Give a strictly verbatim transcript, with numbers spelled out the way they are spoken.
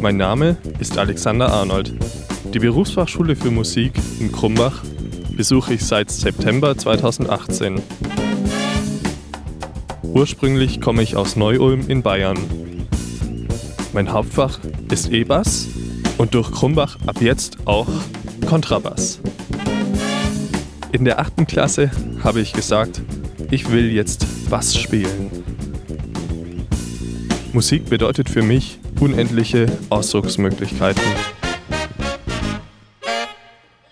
Mein Name ist Alexander Arnold. Die Berufsfachschule für Musik in Krumbach besuche ich seit September zweitausendachtzehn. Ursprünglich komme ich aus Neu-Ulm in Bayern. Mein Hauptfach ist E-Bass und durch Krumbach ab jetzt auch Kontrabass. In der achten Klasse habe ich gesagt, ich will jetzt Bass spielen. Musik bedeutet für mich unendliche Ausdrucksmöglichkeiten.